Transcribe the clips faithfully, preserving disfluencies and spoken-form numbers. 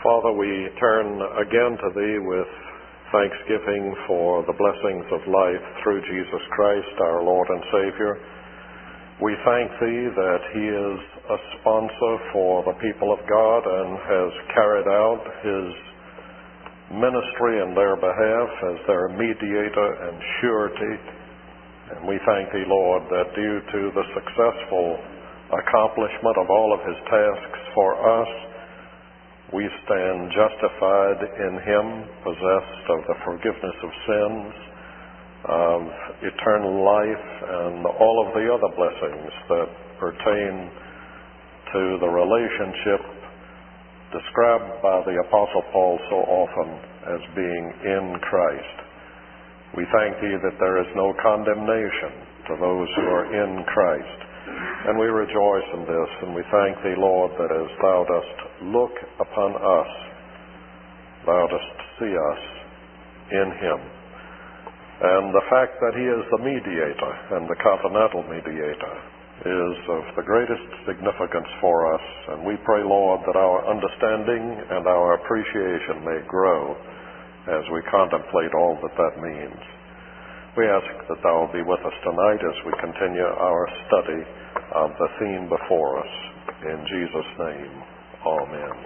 Father, we turn again to Thee with thanksgiving for the blessings of life through Jesus Christ, our Lord and Savior. We thank Thee that He is a sponsor for the people of God and has carried out His ministry in their behalf as their mediator and surety. And we thank Thee, Lord, that due to the successful accomplishment of all of His tasks for us, we stand justified in Him, possessed of the forgiveness of sins, of eternal life, and all of the other blessings that pertain to the relationship described by the Apostle Paul so often as being in Christ. We thank Thee that there is no condemnation to those who are in Christ. And we rejoice in this, and we thank Thee, Lord, that as Thou dost look upon us, Thou dost see us in Him. And the fact that He is the mediator and the covenantal mediator is of the greatest significance for us, and we pray, Lord, that our understanding and our appreciation may grow as we contemplate all that that means. We ask that Thou will be with us tonight as we continue our study of the theme before us. In Jesus' name, amen.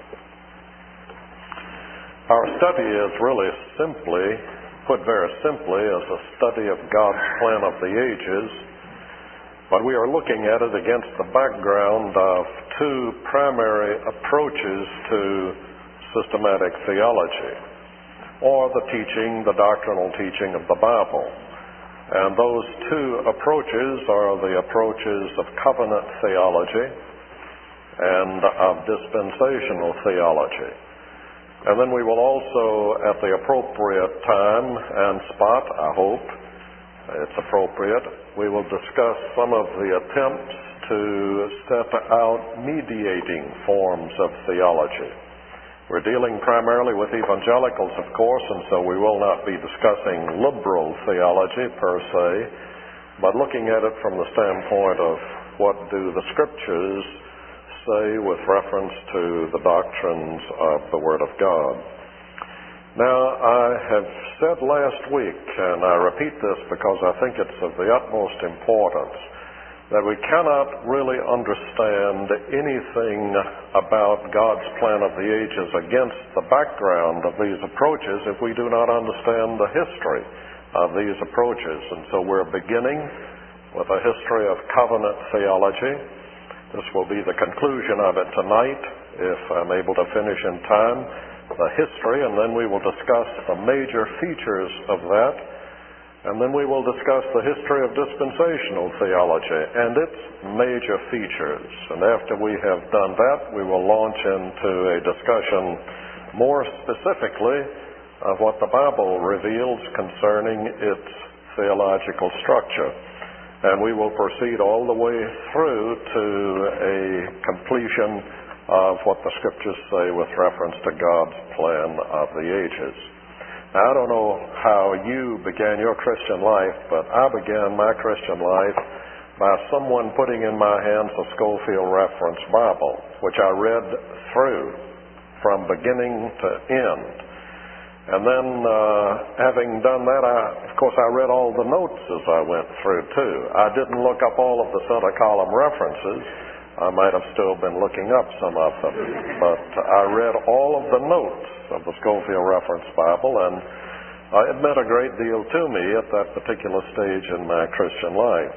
Our study is really simply, put very simply, as a study of God's plan of the ages, but we are looking at it against the background of two primary approaches to systematic theology, or the teaching, the doctrinal teaching of the Bible. And those two approaches are the approaches of covenant theology and of dispensational theology. And then we will also, at the appropriate time and spot, I hope it's appropriate, we will discuss some of the attempts to set out mediating forms of theology. We're dealing primarily with evangelicals, of course, and so we will not be discussing liberal theology per se, but looking at it from the standpoint of what do the Scriptures say with reference to the doctrines of the Word of God. Now, I have said last week, and I repeat this because I think it's of the utmost importance, that we cannot really understand anything about God's plan of the ages against the background of these approaches if we do not understand the history of these approaches. And so we're beginning with a history of covenant theology. This will be the conclusion of it tonight, if I'm able to finish in time, the history, and then we will discuss the major features of that. And then we will discuss the history of dispensational theology and its major features. And after we have done that, we will launch into a discussion more specifically of what the Bible reveals concerning its theological structure. And we will proceed all the way through to a completion of what the Scriptures say with reference to God's plan of the ages. Now, I don't know how you began your Christian life, but I began my Christian life by someone putting in my hands a Scofield Reference Bible, which I read through from beginning to end. And then, uh, having done that, I, of course, I read all the notes as I went through, too. I didn't look up all of the center column references. I might have still been looking up some of them, but I read all of the notes of the Scofield Reference Bible, and uh, it meant a great deal to me at that particular stage in my Christian life.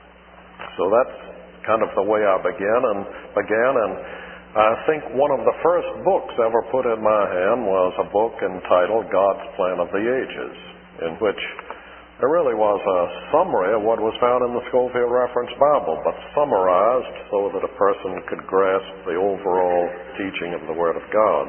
So that's kind of the way I began, and began, and I think one of the first books ever put in my hand was a book entitled God's Plan of the Ages, in which there really was a summary of what was found in the Scofield Reference Bible, but summarized so that a person could grasp the overall teaching of the Word of God.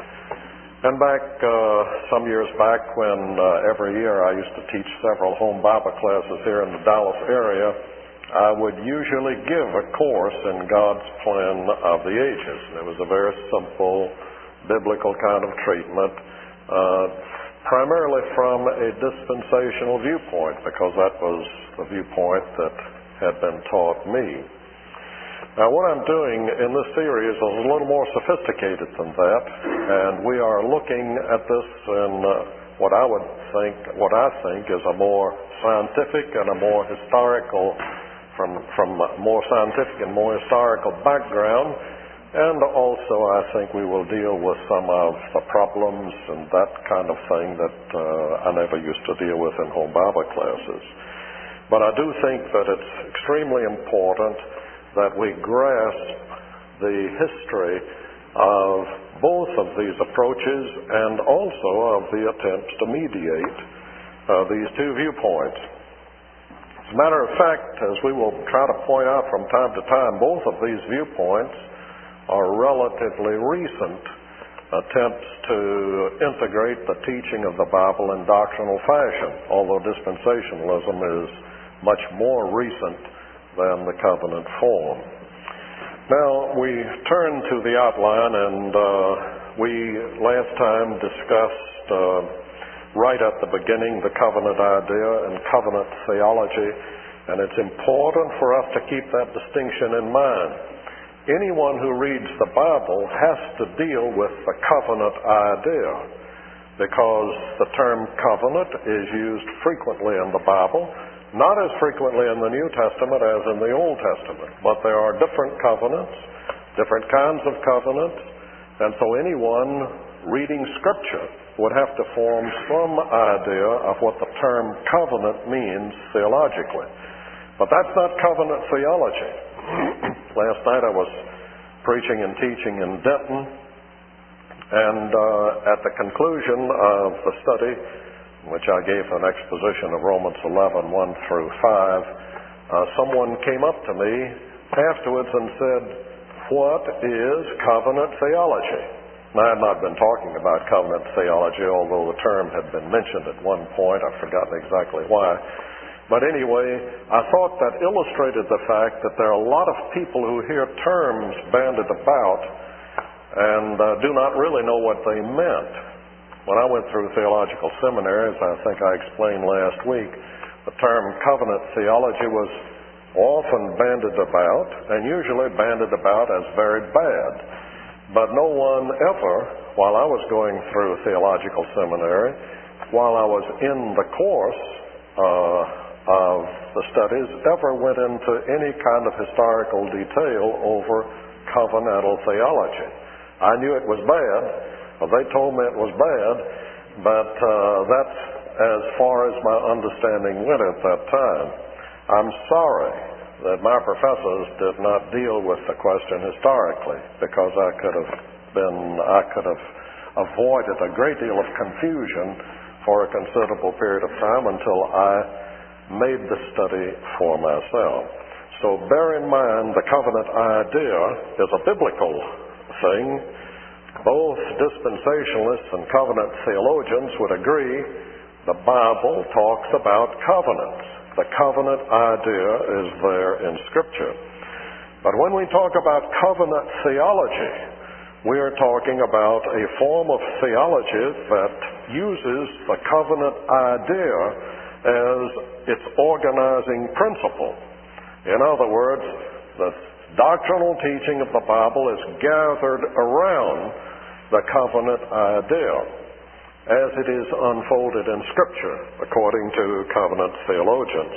And back, uh, some years back when uh, every year I used to teach several home Bible classes here in the Dallas area, I would usually give a course in God's Plan of the Ages. And it was a very simple, biblical kind of treatment, uh, primarily from a dispensational viewpoint, because that was the viewpoint that had been taught me. Now, what I'm doing in this series is a little more sophisticated than that, and we are looking at this in uh, what I would think, what I think is a more scientific and a more historical, from from a more scientific and more historical background. And also, I think we will deal with some of the problems and that kind of thing that uh, I never used to deal with in home Bible classes. But I do think that it's extremely important that we grasp the history of both of these approaches and also of the attempts to mediate uh, these two viewpoints. As a matter of fact, as we will try to point out from time to time, both of these viewpoints are relatively recent attempts to integrate the teaching of the Bible in doctrinal fashion, although dispensationalism is much more recent than the covenant form. Now, we turn to the outline, and uh, we last time discussed uh, right at the beginning the covenant idea and covenant theology, and it's important for us to keep that distinction in mind. Anyone who reads the Bible has to deal with the covenant idea, because the term covenant is used frequently in the Bible, not as frequently in the New Testament as in the Old Testament, but there are different covenants, different kinds of covenants, and so anyone reading Scripture would have to form some idea of what the term covenant means theologically. But that's not covenant theology. Last night I was preaching and teaching in Denton, and uh, at the conclusion of the study, in which I gave an exposition of Romans eleven, one through five, uh, someone came up to me afterwards and said, "What is covenant theology?" And I had not been talking about covenant theology, although the term had been mentioned at one point. I've forgotten exactly why. But anyway, I thought that illustrated the fact that there are a lot of people who hear terms bandied about and uh, do not really know what they meant. When I went through theological seminary, as I think I explained last week, the term covenant theology was often bandied about, and usually bandied about as very bad. But no one ever, while I was going through theological seminary, while I was in the course uh, of the studies, ever went into any kind of historical detail over covenantal theology. I knew it was bad. Well, they told me it was bad, but uh, that's as far as my understanding went at that time. I'm sorry that my professors did not deal with the question historically, because I could have been, I could have avoided a great deal of confusion for a considerable period of time until I made the study for myself. So bear in mind, the covenant idea is a biblical thing. Both dispensationalists and covenant theologians would agree the Bible talks about covenants. The covenant idea is there in Scripture. But when we talk about covenant theology, we are talking about a form of theology that uses the covenant idea as its organizing principle. In other words, the doctrinal teaching of the Bible is gathered around the covenant idea as it is unfolded in Scripture, according to covenant theologians.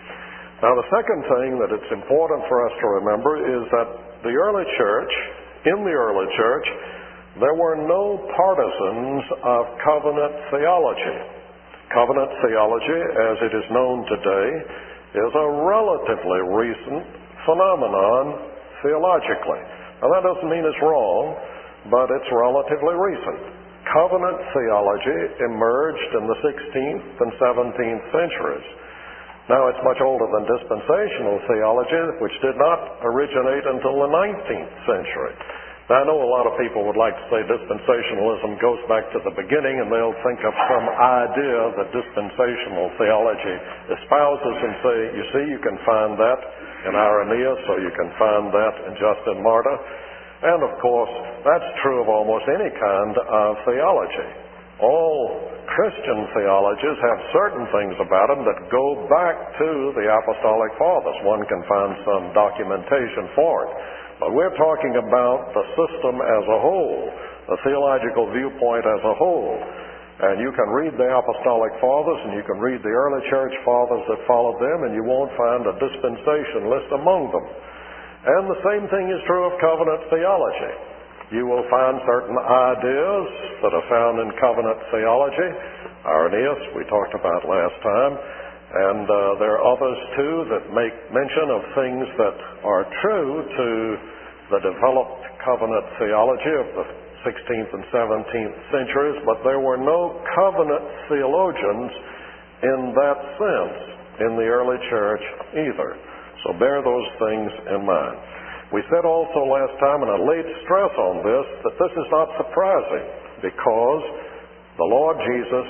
Now, the second thing that it's important for us to remember is that the early church, in the early church, there were no partisans of covenant theology. Covenant theology, as it is known today, is a relatively recent phenomenon theologically. Now, that doesn't mean it's wrong, but it's relatively recent. Covenant theology emerged in the sixteenth and seventeenth centuries. Now, it's much older than dispensational theology, which did not originate until the nineteenth century. Now, I know a lot of people would like to say dispensationalism goes back to the beginning, and they'll think of some idea that dispensational theology espouses and say, you see, you can find that in Irenaeus, or you can find that in Justin Martyr. And, of course, that's true of almost any kind of theology. all Christian theologies have certain things about them that go back to the Apostolic Fathers. One can find some documentation for it. But we're talking about the system as a whole, the theological viewpoint as a whole. And you can read the Apostolic Fathers and you can read the early church fathers that followed them, and you won't find a dispensationalist among them. And the same thing is true of covenant theology. You will find certain ideas that are found in covenant theology. Irenaeus, we talked about last time. And uh, there are others, too, that make mention of things that are true to the developed covenant theology of the sixteenth and seventeenth centuries, but there were no covenant theologians in that sense in the early church either. So bear those things in mind. We said also last time, and I laid stress on this, that this is not surprising, because the Lord Jesus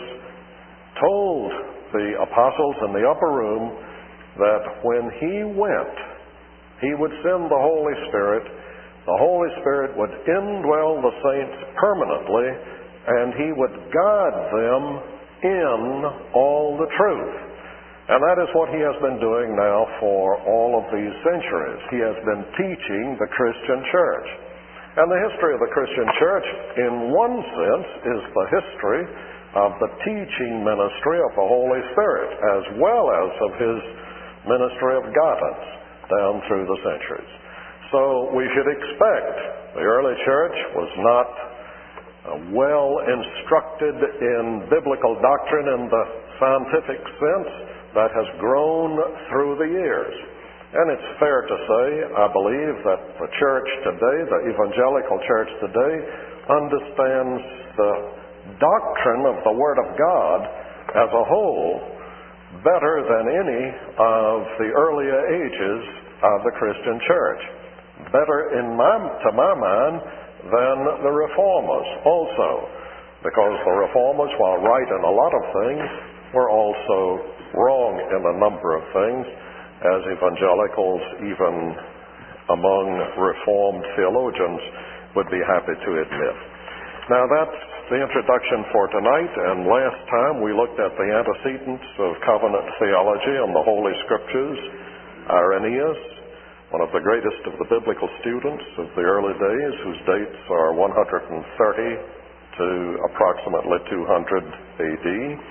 told the apostles in the upper room that when He went, He would send the Holy Spirit. The Holy Spirit would indwell the saints permanently, and He would guide them in all the truth. And that is what He has been doing now for all of these centuries. He has been teaching the Christian church. And the history of the Christian church, in one sense, is the history of the teaching ministry of the Holy Spirit, as well as of His ministry of guidance down through the centuries. So we should expect the early church was not uh, well instructed in biblical doctrine in the scientific sense that has grown through the years. And it's fair to say, I believe, that the church today, the evangelical church today, understands the doctrine of the Word of God as a whole better than any of the earlier ages of the Christian church. Better, in my, to my mind, than the Reformers also. Because the Reformers, while right in a lot of things, were also wrong in a number of things, as evangelicals, even among Reformed theologians, would be happy to admit. Now that's the introduction for tonight, and last time we looked at the antecedents of covenant theology and the Holy Scriptures. Irenaeus, one of the greatest of the biblical students of the early days, whose dates are one hundred thirty to approximately two hundred A D.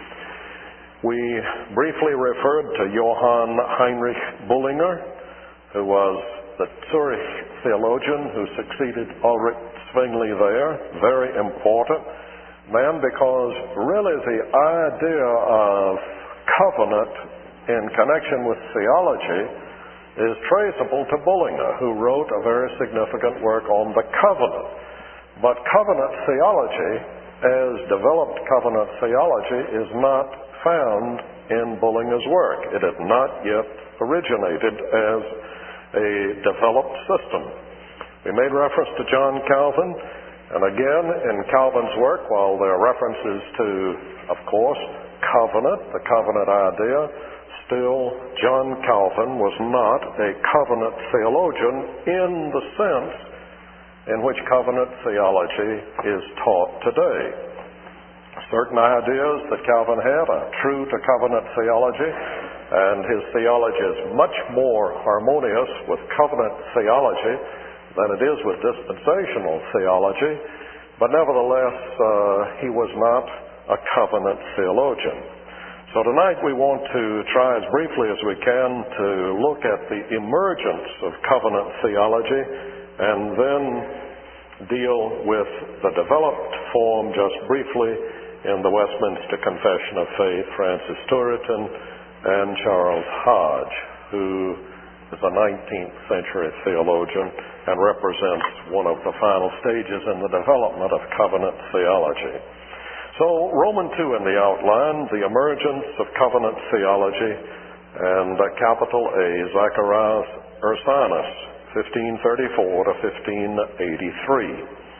We briefly referred to Johann Heinrich Bullinger, who was the Zurich theologian who succeeded Ulrich Zwingli there. Very important man, because really the idea of covenant in connection with theology is traceable to Bullinger, who wrote a very significant work on the covenant. But covenant theology, as developed covenant theology, is not found in Bullinger's work. It had not yet originated as a developed system. We made reference to John Calvin, and again, in Calvin's work, while there are references to, of course, covenant, the covenant idea, still, John Calvin was not a covenant theologian in the sense in which covenant theology is taught today. Certain ideas that Calvin had are true to covenant theology, and his theology is much more harmonious with covenant theology than it is with dispensational theology, but nevertheless, uh, he was not a covenant theologian. So tonight we want to try as briefly as we can to look at the emergence of covenant theology and then deal with the developed form just briefly in the Westminster Confession of Faith, Francis Turretin and Charles Hodge, who is a nineteenth century theologian and represents one of the final stages in the development of covenant theology. So, Roman two in the outline, the emergence of covenant theology, and uh, capital A, Zacharias Ursinus, fifteen thirty-four to fifteen eighty-three.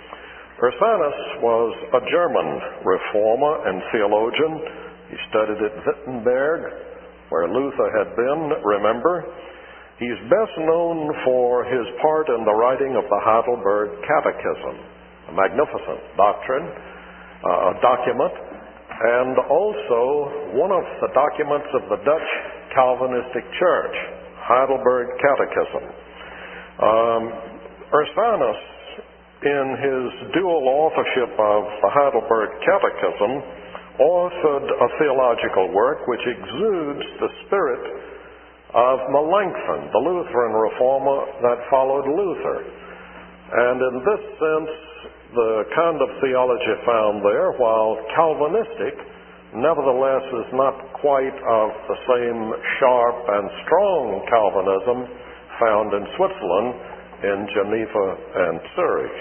Ursinus was a German reformer and theologian. He studied at Wittenberg, where Luther had been, remember. He's best known for his part in the writing of the Heidelberg Catechism, a magnificent doctrine, uh, a document and also one of the documents of the Dutch Calvinistic Church, Heidelberg Catechism. Um, Ursinus, in his dual authorship of the Heidelberg Catechism, authored a theological work which exudes the spirit of Melanchthon, the Lutheran reformer that followed Luther. And in this sense, the kind of theology found there, while Calvinistic, nevertheless is not quite of the same sharp and strong Calvinism found in Switzerland, in Geneva and Zurich.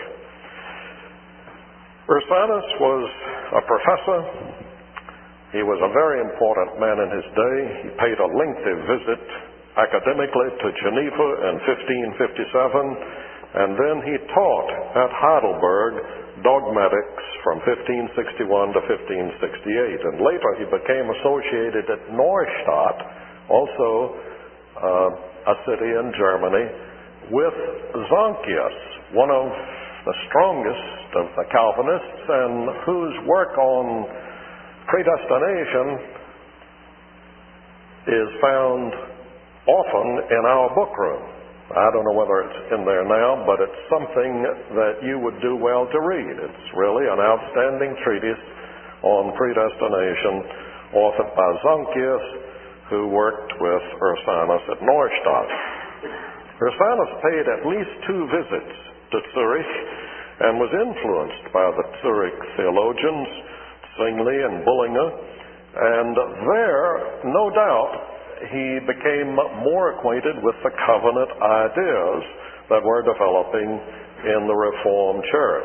Ursinus was a professor. He was a very important man in his day. He paid a lengthy visit academically to Geneva in fifteen fifty-seven, and then he taught at Heidelberg dogmatics from fifteen sixty-one to fifteen sixty-eight. And later he became associated at Neustadt, also uh, a city in Germany, with Zanchius, one of the strongest of the Calvinists, and whose work on predestination is found often in our book room. I don't know whether it's in there now, but it's something that you would do well to read. It's really an outstanding treatise on predestination, authored by Zanchius, who worked with Ursinus at Neustadt. Ursinus paid at least two visits to Zurich and was influenced by the Zurich theologians, Zwingli and Bullinger, and there, no doubt, he became more acquainted with the covenant ideas that were developing in the Reformed Church.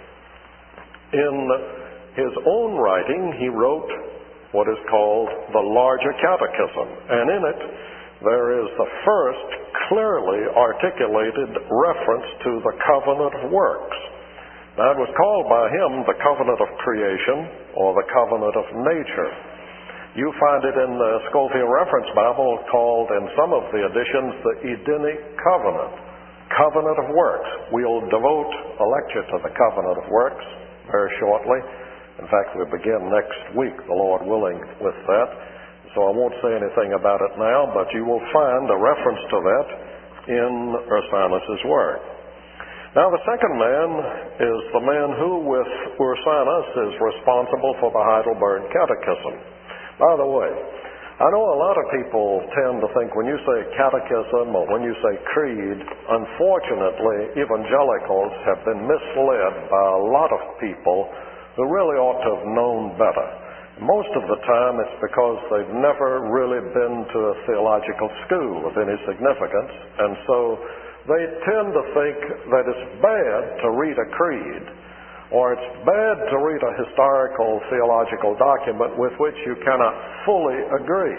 In his own writing, he wrote what is called the Larger Catechism, and in it there is the first clearly articulated reference to the covenant of works. Now, it was called by him the covenant of creation or the covenant of nature. You find it in the Scofield Reference Bible called, in some of the editions, the Edenic Covenant, covenant of works. We'll devote a lecture to the covenant of works very shortly. In fact, we begin next week, the Lord willing, with that. So I won't say anything about it now, but you will find a reference to that in Ursinus' work. Now, the second man is the man who, with Ursinus, is responsible for the Heidelberg Catechism. By the way, I know a lot of people tend to think when you say catechism or when you say creed, unfortunately, evangelicals have been misled by a lot of people who really ought to have known better. Most of the time it's because they've never really been to a theological school of any significance, and so they tend to think that it's bad to read a creed, or it's bad to read a historical theological document with which you cannot fully agree.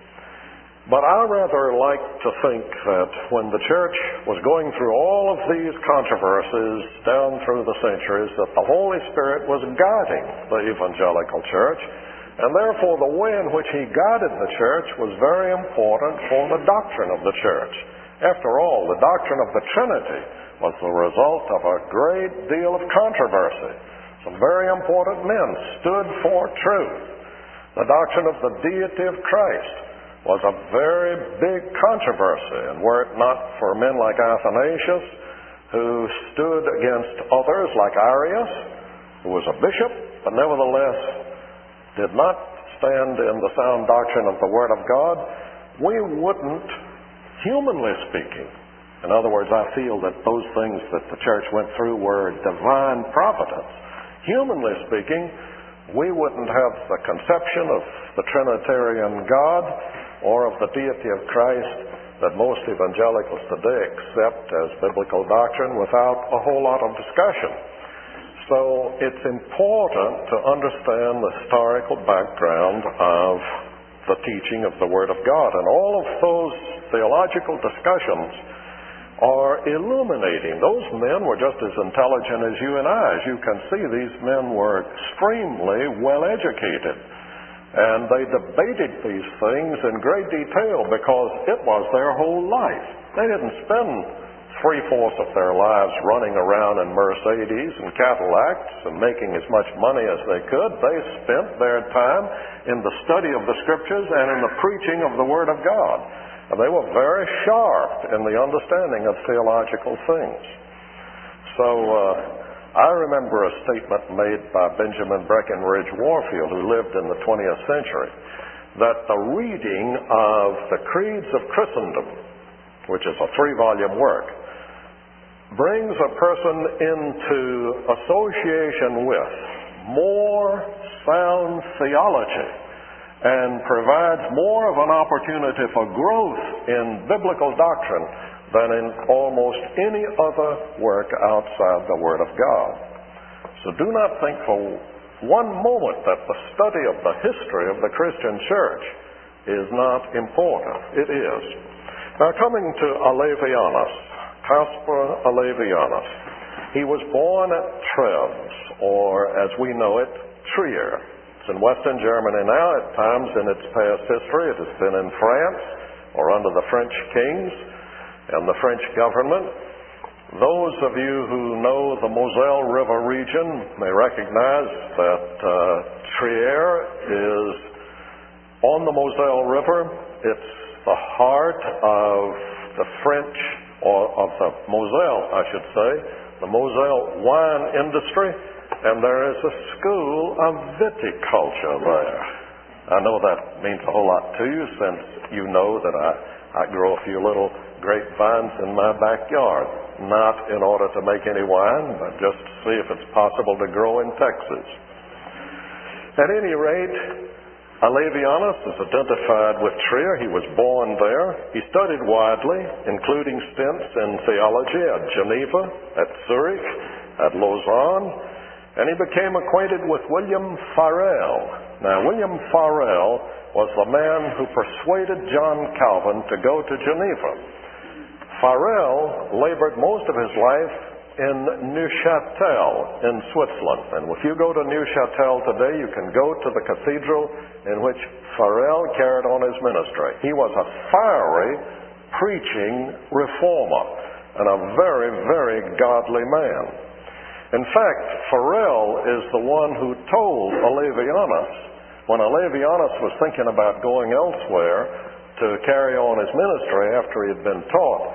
But I rather like to think that when the church was going through all of these controversies down through the centuries, that the Holy Spirit was guiding the evangelical church, and therefore the way in which he guided the church was very important for the doctrine of the church. After all, the doctrine of the Trinity was the result of a great deal of controversy. Some very important men stood for truth. The doctrine of the deity of Christ was a very big controversy, and were it not for men like Athanasius, who stood against others like Arius, who was a bishop, but nevertheless did not stand in the sound doctrine of the Word of God, we wouldn't, humanly speaking, in other words, I feel that those things that the church went through were divine providence. Humanly speaking, we wouldn't have the conception of the Trinitarian God or of the deity of Christ that most evangelicals today accept as biblical doctrine without a whole lot of discussion. So it's important to understand the historical background of the teaching of the Word of God. And all of those theological discussions are illuminating. Those men were just as intelligent as you and I. As you can see, these men were extremely well educated. And they debated these things in great detail because it was their whole life. They didn't spend three-fourths of their lives running around in Mercedes and Cadillacs and making as much money as they could. They spent their time in the study of the Scriptures and in the preaching of the Word of God. And they were very sharp in the understanding of theological things. So uh, I remember a statement made by Benjamin Breckinridge Warfield, who lived in the twentieth century, that the reading of the Creeds of Christendom, which is a three-volume work, brings a person into association with more sound theology and provides more of an opportunity for growth in biblical doctrine than in almost any other work outside the Word of God. So do not think for one moment that the study of the history of the Christian church is not important. It is. Now, coming to Alavianus, Caspar Alavianus, he was born at Treves, or as we know it, Trier. It's in Western Germany now. At times in its past history, it has been in France or under the French kings and the French government. Those of you who know the Moselle River region may recognize that uh, Trier is on the Moselle River. It's the heart of the French, or of the Moselle, I should say, the Moselle wine industry, and there is a school of viticulture there. I know that means a whole lot to you, since you know that I, I grow a few little grapevines in my backyard. Not in order to make any wine, but just to see if it's possible to grow in Texas. At any rate, Alavianus is identified with Trier. He was born there. He studied widely, including stints in theology at Geneva, at Zurich, at Lausanne, and he became acquainted with William Farel. Now, William Farel was the man who persuaded John Calvin to go to Geneva. Farel labored most of his life in Neuchâtel in Switzerland. And if you go to Neuchâtel today, you can go to the cathedral in which Farel carried on his ministry. He was a fiery, preaching reformer and a very, very godly man. In fact, Farel is the one who told Alavianus, when Alavianus was thinking about going elsewhere to carry on his ministry after he had been taught,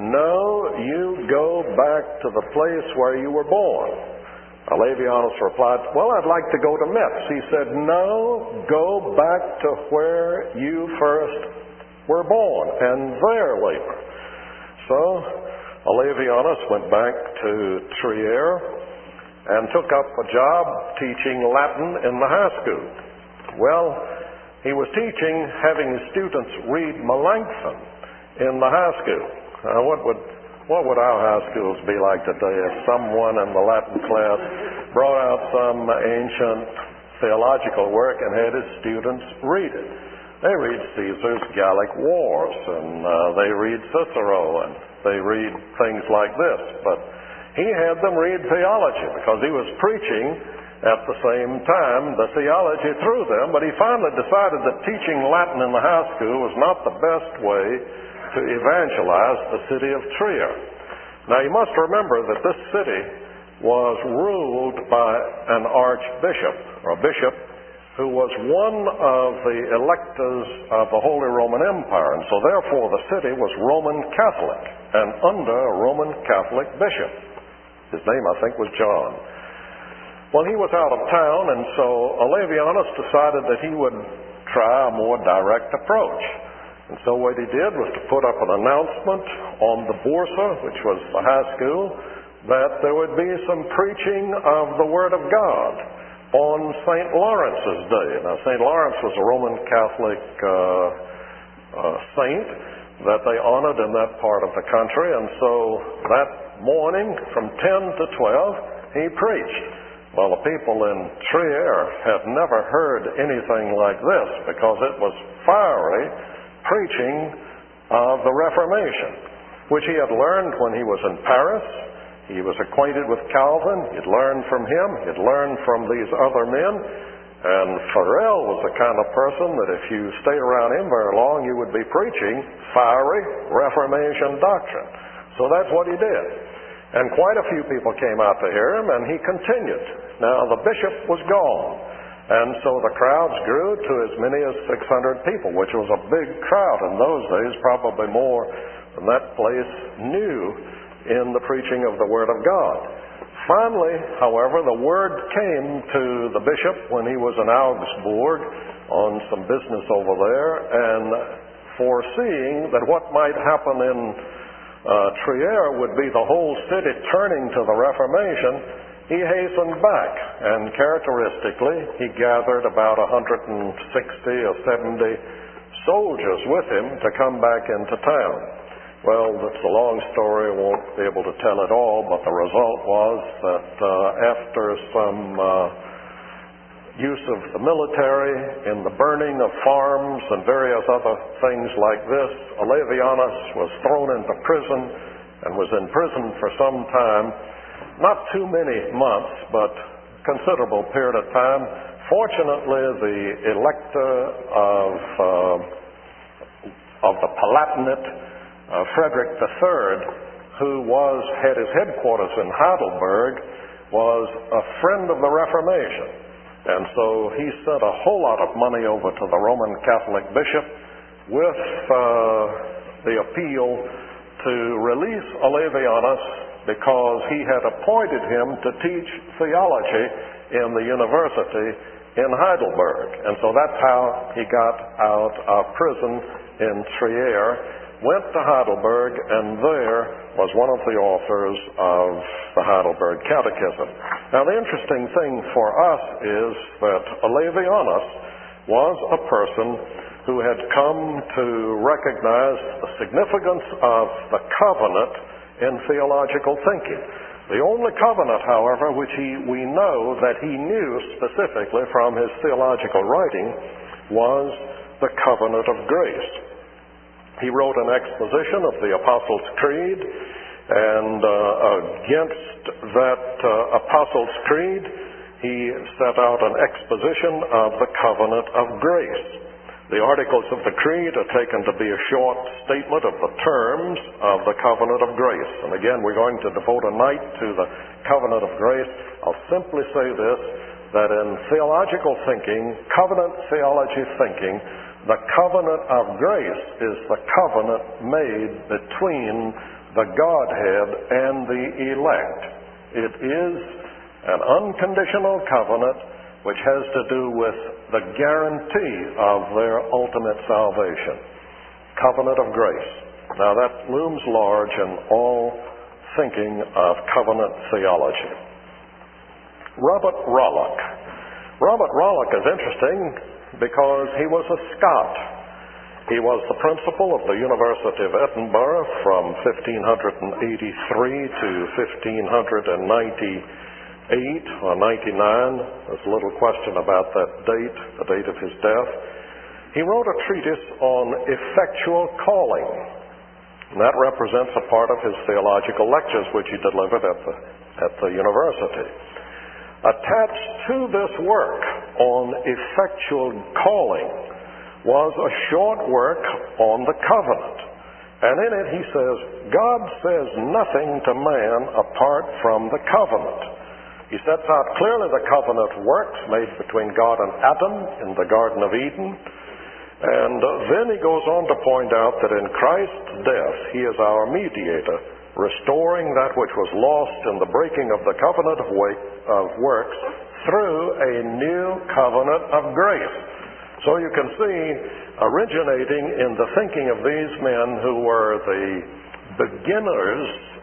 "No, you go back to the place where you were born." Alavianus replied, "Well, I'd like to go to Metz." He said, "No, go back to where you first were born and there labor." So Alavianus went back to Trier and took up a job teaching Latin in the high school. Well, he was teaching, having his students read Melanchthon in the high school. Now, what would what would our high schools be like today if someone in the Latin class brought out some ancient theological work and had his students read it? They read Caesar's Gallic Wars, and uh, they read Cicero, and they read things like this. But he had them read theology because he was preaching at the same time the theology through them. But he finally decided that teaching Latin in the high school was not the best way to evangelize the city of Trier. Now, you must remember that this city was ruled by an archbishop, or a bishop, who was one of the electors of the Holy Roman Empire, and so therefore the city was Roman Catholic and under a Roman Catholic bishop. His name, I think, was John. Well, he was out of town, and so Alavianus decided that he would try a more direct approach. And so what he did was to put up an announcement on the Bursa, which was the high school, that there would be some preaching of the Word of God on Saint Lawrence's Day. Now, Saint Lawrence was a Roman Catholic uh, uh, saint that they honored in that part of the country, and so that morning from ten to twelve, he preached. Well, the people in Trier had never heard anything like this because it was fiery preaching of the Reformation, which he had learned when he was in Paris. He was acquainted with Calvin. He'd learned from him. He'd learned from these other men. And Farel was the kind of person that if you stayed around him very long, you would be preaching fiery Reformation doctrine. So that's what he did. And quite a few people came out to hear him, and he continued. Now, the bishop was gone, and so the crowds grew to as many as six hundred people, which was a big crowd in those days, probably more than that place knew in the preaching of the Word of God. Finally, however, the word came to the bishop when he was in Augsburg on some business over there, and foreseeing that what might happen in uh, Trier would be the whole city turning to the Reformation, he hastened back, and characteristically, he gathered about one hundred sixty or seventy soldiers with him to come back into town. Well, it's a long story, I won't be able to tell it all, but the result was that uh, after some uh, use of the military in the burning of farms and various other things like this, Olavianus was thrown into prison and was in prison for some time, not too many months, but considerable period of time. Fortunately, the elector of, uh, of the Palatinate, Uh, Frederick the Third, who was had his headquarters in Heidelberg, was a friend of the Reformation. And so he sent a whole lot of money over to the Roman Catholic bishop with uh, the appeal to release Olavianus because he had appointed him to teach theology in the university in Heidelberg. And so that's how he got out of prison in Trier, went to Heidelberg, and there was one of the authors of the Heidelberg Catechism. Now, the interesting thing for us is that Olavianus was a person who had come to recognize the significance of the covenant in theological thinking. The only covenant, however, which he, we know that he knew specifically from his theological writing was the covenant of grace. He wrote an exposition of the Apostles' Creed, and uh, against that uh, Apostles' Creed, he set out an exposition of the covenant of grace. The articles of the Creed are taken to be a short statement of the terms of the covenant of grace. And again, we're going to devote a night to the covenant of grace. I'll simply say this, that in theological thinking, covenant theology thinking, the covenant of grace is the covenant made between the Godhead and the elect. It is an unconditional covenant which has to do with the guarantee of their ultimate salvation. Covenant of grace. Now that looms large in all thinking of covenant theology. Robert Rollock. Robert Rollock is interesting because he was a Scot. He was the principal of the University of Edinburgh from fifteen eighty-three to fifteen ninety-eight or ninety-nine. There's a little question about that date, the date of his death. He wrote a treatise on effectual calling, and that represents a part of his theological lectures which he delivered at the, at the university. Attached to this work on effectual calling was a short work on the covenant. And in it he says, God says nothing to man apart from the covenant. He sets out clearly the covenant works made between God and Adam in the Garden of Eden. And then he goes on to point out that in Christ's death he is our mediator, restoring that which was lost in the breaking of the covenant of, wake, of works through a new covenant of grace. So you can see, originating in the thinking of these men who were the beginners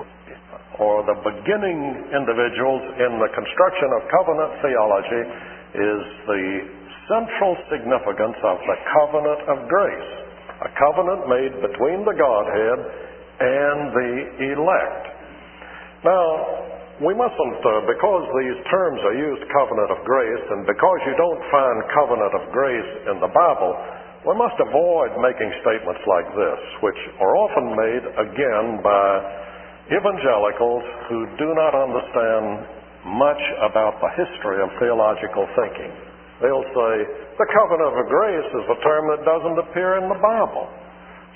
or the beginning individuals in the construction of covenant theology, is the central significance of the covenant of grace. A covenant made between the Godhead and the elect. Now, we mustn't, uh, because these terms are used, covenant of grace, and because you don't find covenant of grace in the Bible, we must avoid making statements like this, which are often made, again, by evangelicals who do not understand much about the history of theological thinking. They'll say, the covenant of grace is a term that doesn't appear in the Bible.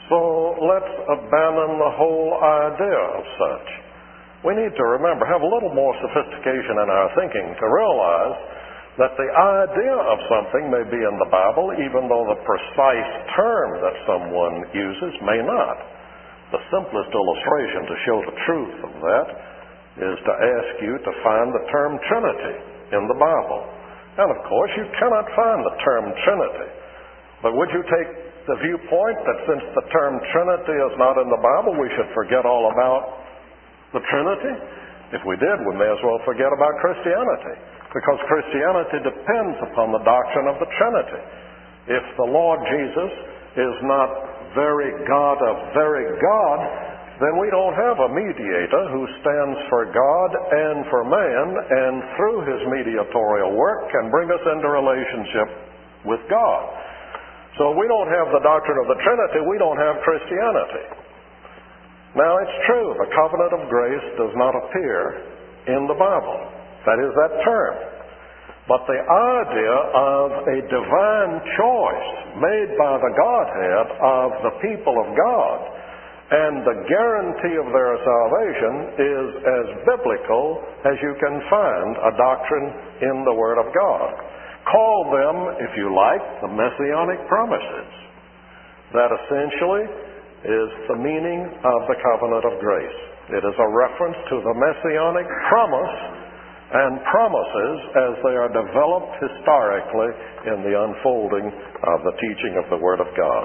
So let's abandon the whole idea of such. We need to remember, have a little more sophistication in our thinking to realize that the idea of something may be in the Bible, even though the precise term that someone uses may not. The simplest illustration to show the truth of that is to ask you to find the term Trinity in the Bible. And of course, you cannot find the term Trinity. But would you take the viewpoint that since the term Trinity is not in the Bible, we should forget all about the Trinity? If we did, we may as well forget about Christianity, because Christianity depends upon the doctrine of the Trinity. If the Lord Jesus is not very God of very God, then we don't have a mediator who stands for God and for man, and through his mediatorial work can bring us into relationship with God. So if we don't have the doctrine of the Trinity, we don't have Christianity. Now, it's true, the covenant of grace does not appear in the Bible. That is that term. But the idea of a divine choice made by the Godhead of the people of God and the guarantee of their salvation is as biblical as you can find a doctrine in the Word of God. Call them, if you like, the Messianic promises. That essentially is the meaning of the covenant of grace. It is a reference to the Messianic promise and promises as they are developed historically in the unfolding of the teaching of the Word of God.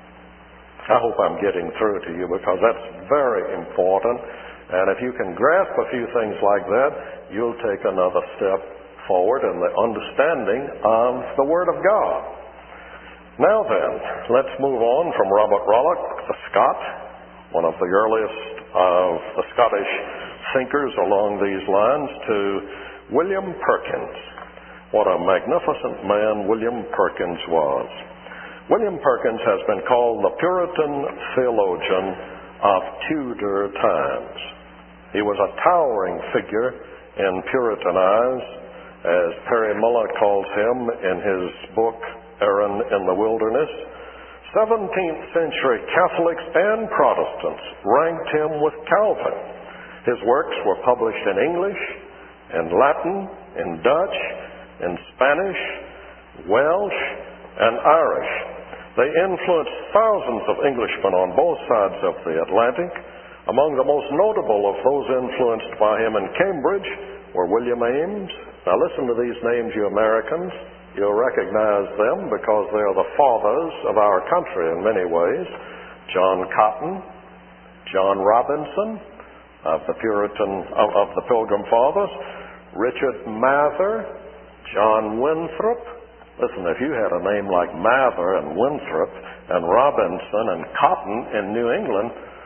I hope I'm getting through to you, because that's very important. And if you can grasp a few things like that, you'll take another step forward in the understanding of the Word of God. Now then, let's move on from Robert Rollock, the Scot, one of the earliest of the Scottish thinkers along these lines, to William Perkins. What a magnificent man William Perkins was. William Perkins has been called the Puritan theologian of Tudor times. He was a towering figure in Puritan eyes, as Perry Muller calls him in his book, Aaron in the Wilderness. seventeenth century Catholics and Protestants ranked him with Calvin. His works were published in English, in Latin, in Dutch, in Spanish, Welsh, and Irish. They influenced thousands of Englishmen on both sides of the Atlantic. Among the most notable of those influenced by him in Cambridge were William Ames. Now listen to these names, you Americans. You'll recognize them because they are the fathers of our country in many ways. John Cotton, John Robinson of the Puritan of, of the Pilgrim Fathers, Richard Mather, John Winthrop. Listen, if you had a name like Mather and Winthrop and Robinson and Cotton in New England,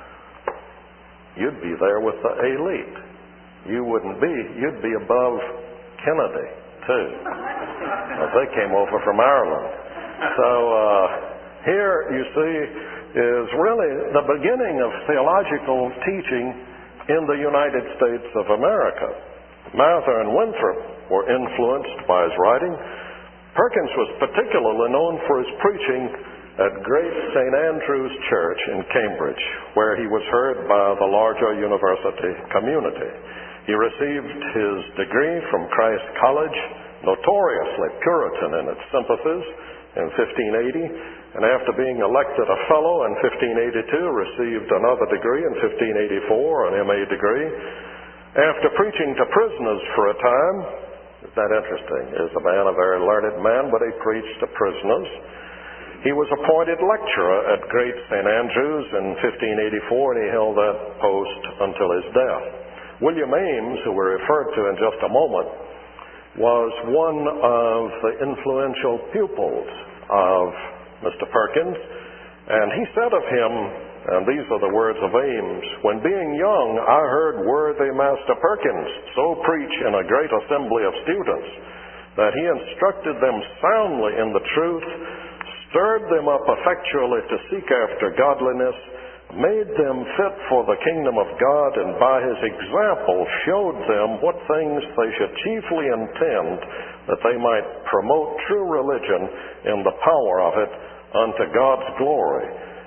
you'd be there with the elite. You wouldn't be. You'd be above Kennedy, too. Well, they came over from Ireland. So uh, here, you see, is really the beginning of theological teaching in the United States of America. Mather and Winthrop were influenced by his writing. Perkins was particularly known for his preaching at Great Saint Andrew's Church in Cambridge, where he was heard by the larger university community. He received his degree from Christ College, notoriously Puritan in its sympathies, in fifteen eighty, and after being elected a fellow in fifteen eighty-two, received another degree in fifteen eighty-four, an M A degree. After preaching to prisoners for a time, isn't that interesting? Is the man a very learned man, but he preached to prisoners. He was appointed lecturer at Great Saint Andrews in fifteen eighty-four, and he held that post until his death. William Ames, who we're referred to in just a moment, was one of the influential pupils of Mister Perkins, and he said of him, and these are the words of Ames, "When being young, I heard worthy Master Perkins so preach in a great assembly of students, that he instructed them soundly in the truth, stirred them up effectually to seek after godliness, made them fit for the kingdom of God, and by his example showed them what things they should chiefly intend, that they might promote true religion in the power of it unto God's glory.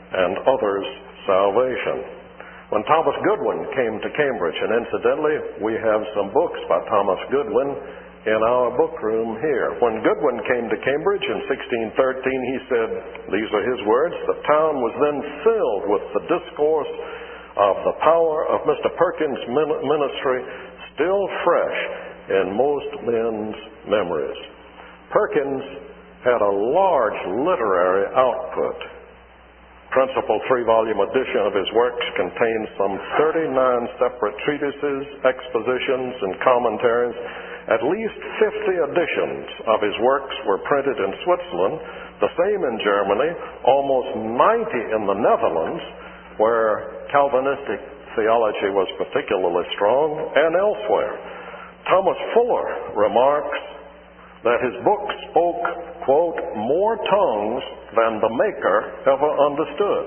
and others' salvation. When Thomas Goodwin came to Cambridge, and incidentally, we have some books by Thomas Goodwin in our book room here. When Goodwin came to Cambridge in sixteen thirteen, he said, these are his words, "The town was then filled with the discourse of the power of Mister Perkins' ministry, still fresh in most men's memories." Perkins had a large literary output. Principal three-volume edition of his works contains some thirty-nine separate treatises, expositions, and commentaries. At least fifty editions of his works were printed in Switzerland, the same in Germany, almost ninety in the Netherlands, where Calvinistic theology was particularly strong, and elsewhere. Thomas Fuller remarks that his book spoke, quote, "more tongues than the maker ever understood."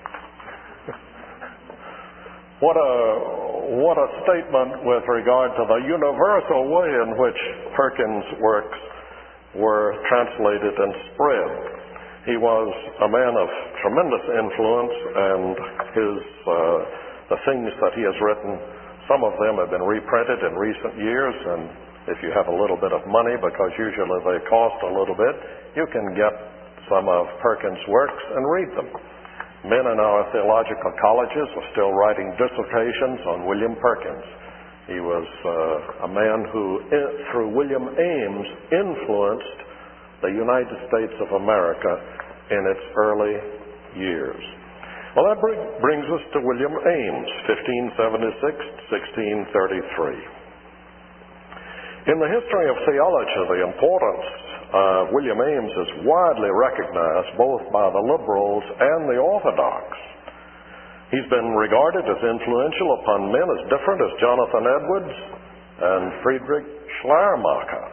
What a, what a statement with regard to the universal way in which Perkins' works were translated and spread. He was a man of tremendous influence, and his, uh, the things that he has written, some of them have been reprinted in recent years, and if you have a little bit of money, because usually they cost a little bit, you can get some of Perkins' works and read them. Men in our theological colleges are still writing dissertations on William Perkins. He was uh, a man who, through William Ames, influenced the United States of America in its early years. Well, that brings us to William Ames, fifteen seventy-six to sixteen thirty-three. In the history of theology, the importance of William Ames is widely recognized both by the liberals and the orthodox. He's been regarded as influential upon men as different as Jonathan Edwards and Friedrich Schleiermacher.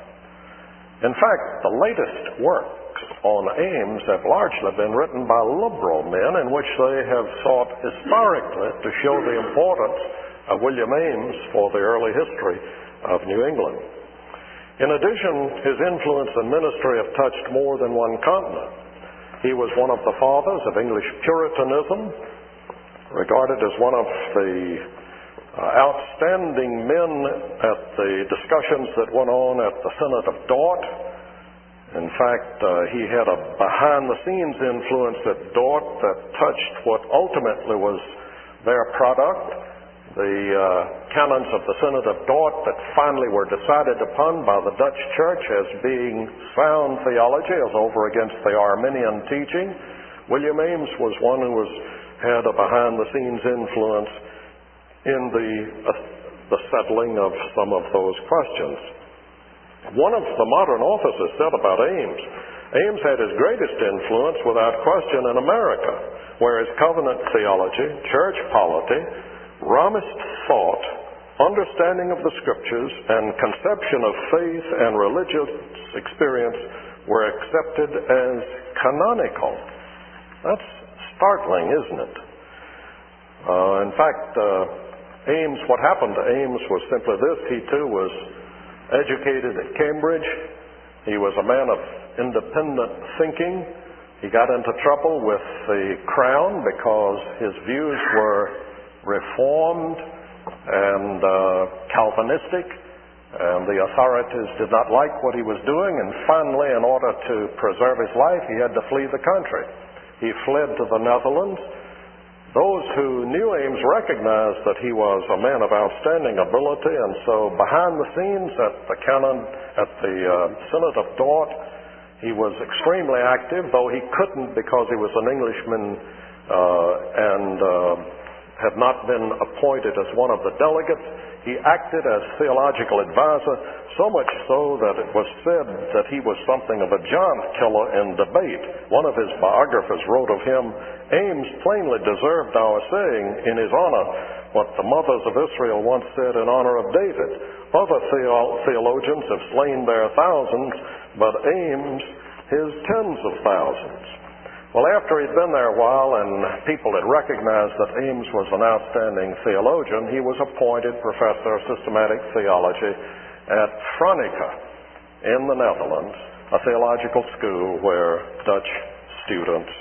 In fact, the latest works on Ames have largely been written by liberal men in which they have sought historically to show the importance of William Ames for the early history of New England. In addition, his influence and ministry have touched more than one continent. He was one of the fathers of English Puritanism, regarded as one of the uh, outstanding men at the discussions that went on at the Synod of Dort. In fact, uh, he had a behind-the-scenes influence at Dort that touched what ultimately was their product, the uh, canons of the Synod of Dort that finally were decided upon by the Dutch Church as being sound theology as over against the Arminian teaching. William Ames was one who was, had a behind-the-scenes influence in the, uh, the settling of some of those questions. One of the modern authors has said about Ames, Ames had his greatest influence without question in America, where his covenant theology, church polity, Ramist thought, understanding of the Scriptures, and conception of faith and religious experience were accepted as canonical. That's startling, isn't it? Uh, in fact, uh, Ames, what happened to Ames was simply this. He too was educated at Cambridge. He was a man of independent thinking. He got into trouble with the Crown because his views were Reformed and uh, Calvinistic, and the authorities did not like what he was doing, and finally, in order to preserve his life, he had to flee the country. He fled to the Netherlands. Those who knew Ames recognized that he was a man of outstanding ability, and so behind the scenes at the canon, at the uh, Synod of Dort, he was extremely active, though he couldn't because he was an Englishman uh, and uh, had not been appointed as one of the delegates. He acted as theological advisor, so much so that it was said that he was something of a giant killer in debate. One of his biographers wrote of him, Ames plainly deserved our saying in his honor what the mothers of Israel once said in honor of David. Other theo- theologians have slain their thousands, but Ames his tens of thousands. Well, after he'd been there a while and people had recognized that Ames was an outstanding theologian, he was appointed professor of systematic theology at Franeker in the Netherlands, a theological school where Dutch students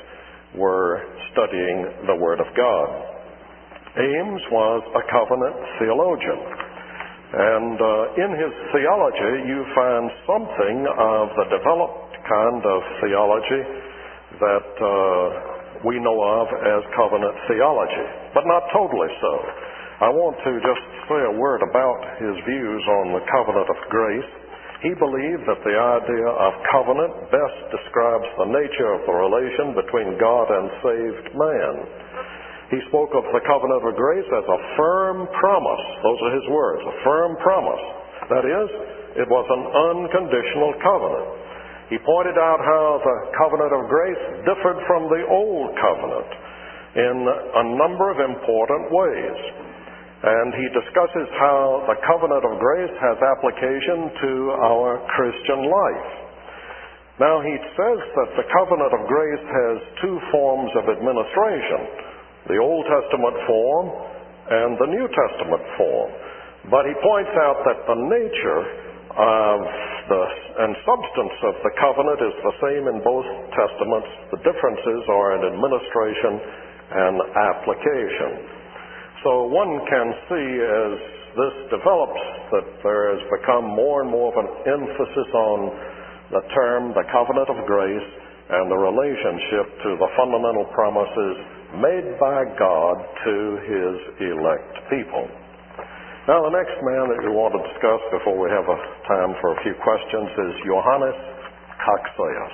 were studying the Word of God. Ames was a covenant theologian, and uh, in his theology you find something of the developed kind of theology that uh, we know of as covenant theology, but not totally so. I want to just say a word about his views on the covenant of grace. He believed that the idea of covenant best describes the nature of the relation between God and saved man. He spoke of the covenant of grace as a firm promise. Those are his words, a firm promise. That is, it was an unconditional covenant. He pointed out how the covenant of grace differed from the old covenant in a number of important ways. And he discusses how the covenant of grace has application to our Christian life. Now, he says that the covenant of grace has two forms of administration, the Old Testament form and the New Testament form. But he points out that the nature of the and substance of the covenant is the same in both testaments. The differences are in administration and application. So one can see as this develops that there has become more and more of an emphasis on the term, the covenant of grace, and the relationship to the fundamental promises made by God to his elect people. Now, the next man that we want to discuss before we have a time for a few questions is Johannes Cocceius.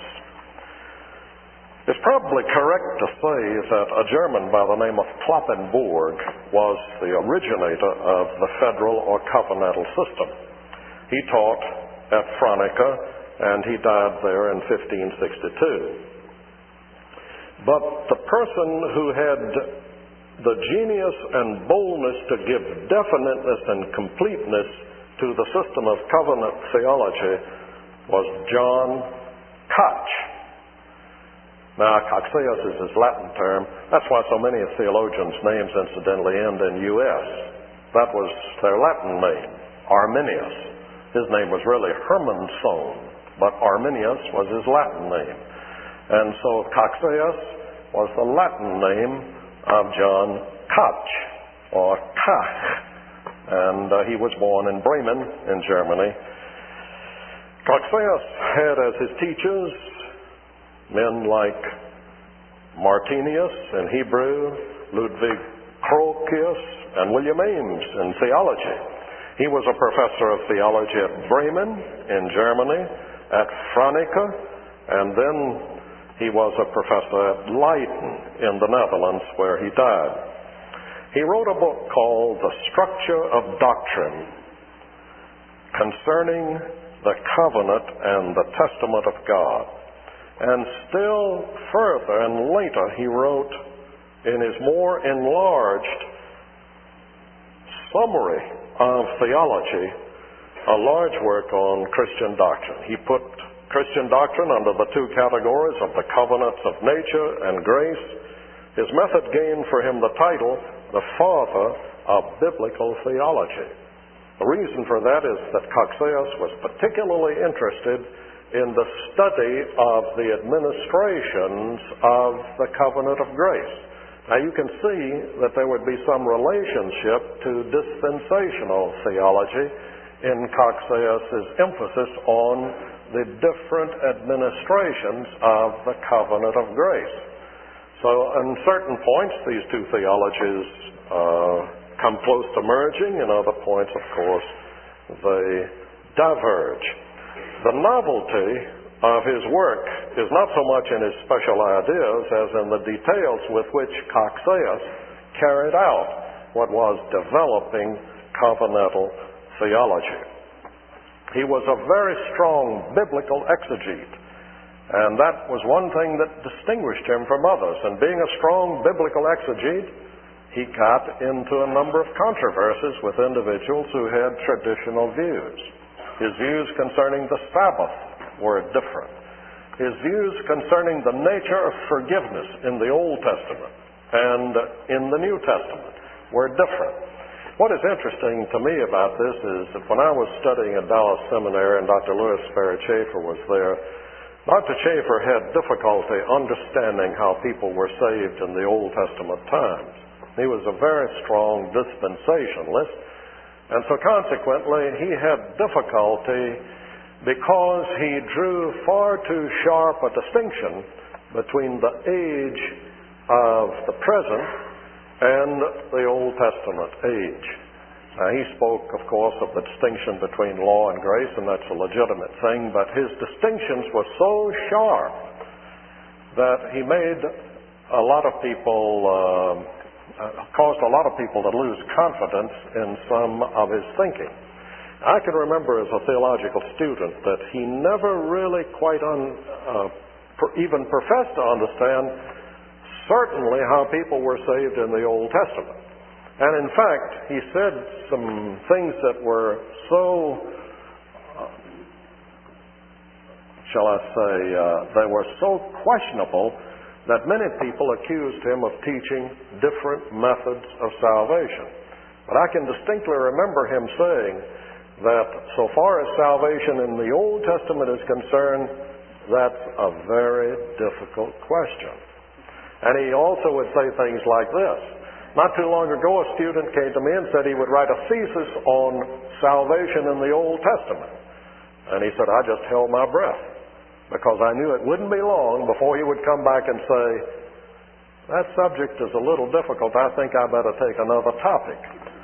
It's probably correct to say that a German by the name of Kloppenborg was the originator of the federal or covenantal system. He taught at Franeker, and he died there in fifteen sixty-two. But the person who had the genius and boldness to give definiteness and completeness to the system of covenant theology was John Koch. Now, Cocceius is his Latin term. That's why so many theologians' names incidentally end in U S. That was their Latin name, Arminius. His name was really Hermanson, but Arminius was his Latin name. And so Cocceius was the Latin name of John Koch, or Koch. And uh, he was born in Bremen in Germany. Cocceius had as his teachers men like Martinius in Hebrew, Ludwig Krokius, and William Ames in theology. He was a professor of theology at Bremen in Germany, at Franeker, and then he was a professor at Leiden in the Netherlands, where he died. He wrote a book called The Structure of Doctrine concerning the covenant and the testament of God. And still further and later he wrote in his more enlarged summary of theology a large work on Christian doctrine. He put Christian doctrine under the two categories of the covenants of nature and grace. His method gained for him the title, the Father of Biblical Theology. The reason for that is that Cocceius was particularly interested in the study of the administrations of the covenant of grace. Now you can see that there would be some relationship to dispensational theology in Cocceius' emphasis on the different administrations of the covenant of grace. So on certain points these two theologies uh, come close to merging. In other points, of course, they diverge. The novelty of his work is not so much in his special ideas as in the details with which Cocceius carried out what was developing covenantal theology. He was a very strong biblical exegete, and that was one thing that distinguished him from others. And being a strong biblical exegete, he got into a number of controversies with individuals who had traditional views. His views concerning the Sabbath were different. His views concerning the nature of forgiveness in the Old Testament and in the New Testament were different. What is interesting to me about this is that when I was studying at Dallas Seminary and Doctor Louis Sperry Chafer was there, Doctor Schaeffer had difficulty understanding how people were saved in the Old Testament times. He was a very strong dispensationalist, and so consequently he had difficulty because he drew far too sharp a distinction between the age of the present and the Old Testament age. Now, he spoke, of course, of the distinction between law and grace, and that's a legitimate thing, but his distinctions were so sharp that he made a lot of people, uh, caused a lot of people to lose confidence in some of his thinking. I can remember as a theological student that he never really quite un, uh, per, even professed to understand certainly how people were saved in the Old Testament. And in fact, he said some things that were so, uh, shall I say, uh, they were so questionable that many people accused him of teaching different methods of salvation. But I can distinctly remember him saying that so far as salvation in the Old Testament is concerned, that's a very difficult question. And he also would say things like this. Not too long ago, a student came to me and said he would write a thesis on salvation in the Old Testament. And he said, I just held my breath because I knew it wouldn't be long before he would come back and say, that subject is a little difficult. I think I better take another topic.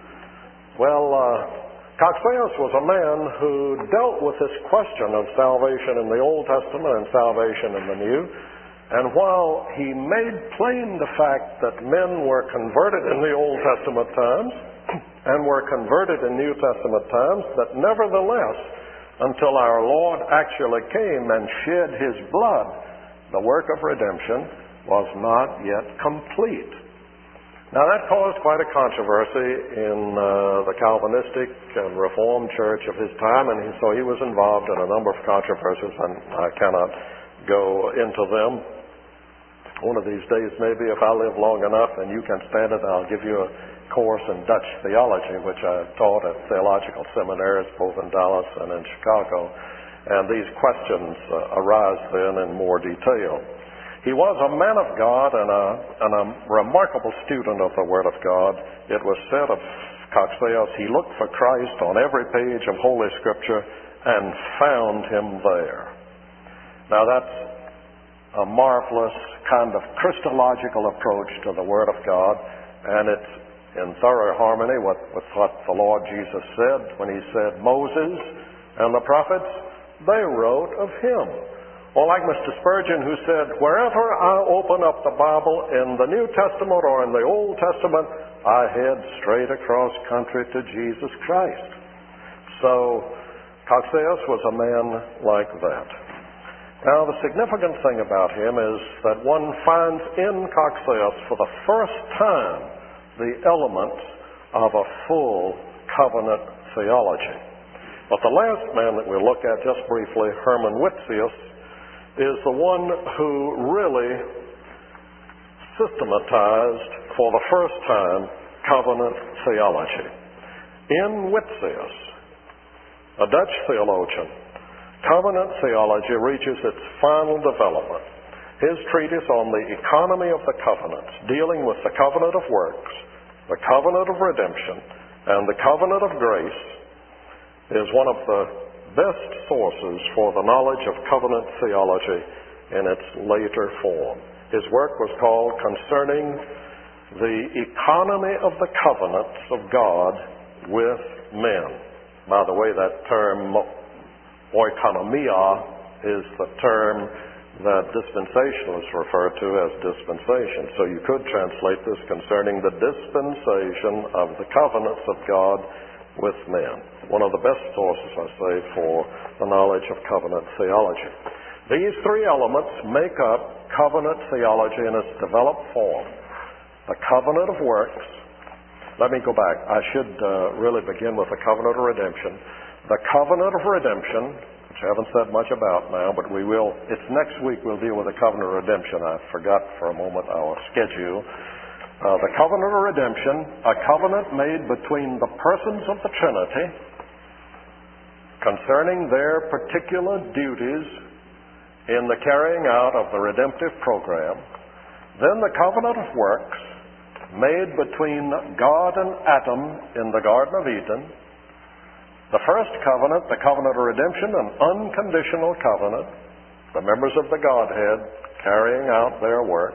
Well, uh, Coxaeus was a man who dealt with this question of salvation in the Old Testament and salvation in the New. And while he made plain the fact that men were converted in the Old Testament times and were converted in New Testament times, that nevertheless, until our Lord actually came and shed his blood, the work of redemption was not yet complete. Now that caused quite a controversy in uh, the Calvinistic and Reformed church of his time, and he, so he was involved in a number of controversies, and I cannot go into them. One of these days, maybe, if I live long enough and you can stand it, I'll give you a course in Dutch theology, which I taught at theological seminaries both in Dallas and in Chicago. And these questions uh, arise then in more detail. He was a man of God and a, and a remarkable student of the Word of God. It was said of Coxaeus, he looked for Christ on every page of Holy Scripture and found him there. Now that's a marvelous kind of Christological approach to the Word of God, and it's in thorough harmony with, with what the Lord Jesus said when he said, Moses and the prophets, they wrote of him. Or like Mister Spurgeon, who said, wherever I open up the Bible in the New Testament or in the Old Testament, I head straight across country to Jesus Christ. So Coxaeus was a man like that. Now, the significant thing about him is that one finds in Coxaeus for the first time the elements of a full covenant theology. But the last man that we'll look at just briefly, Herman Whitsius, is the one who really systematized for the first time covenant theology. In Whitsius, a Dutch theologian, covenant theology reaches its final development. His treatise on the economy of the covenants, dealing with the covenant of works, the covenant of redemption, and the covenant of grace, is one of the best sources for the knowledge of covenant theology in its later form. His work was called Concerning the Economy of the Covenants of God with Men. By the way, that term oikonomia is the term that dispensationalists refer to as dispensation. So you could translate this concerning the dispensation of the covenants of God with men. One of the best sources, I say, for the knowledge of covenant theology. These three elements make up covenant theology in its developed form. The covenant of works. Let me go back. I should uh, really begin with the covenant of redemption. The covenant of redemption, which I haven't said much about now, but we will. It's next week we'll deal with the covenant of redemption. I forgot for a moment our schedule. Uh, the covenant of redemption, a covenant made between the persons of the Trinity concerning their particular duties in the carrying out of the redemptive program, then the covenant of works made between God and Adam in the Garden of Eden, the first covenant, the covenant of redemption, an unconditional covenant, the members of the Godhead carrying out their work.